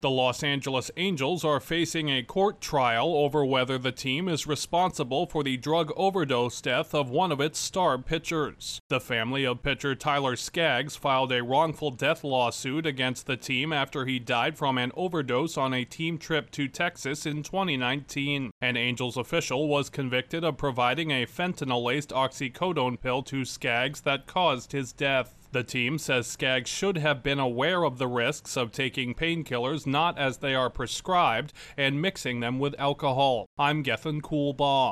The Los Angeles Angels are facing a court trial over whether the team is responsible for the drug overdose death of one of its star pitchers. The family of pitcher Tyler Skaggs filed a wrongful death lawsuit against the team after he died from an overdose on a team trip to Texas in 2019. An Angels official was convicted of providing a fentanyl-laced oxycodone pill to Skaggs that caused his death. The team says Skaggs should have been aware of the risks of taking painkillers not as they are prescribed and mixing them with alcohol. I'm Gethin Coolbaugh.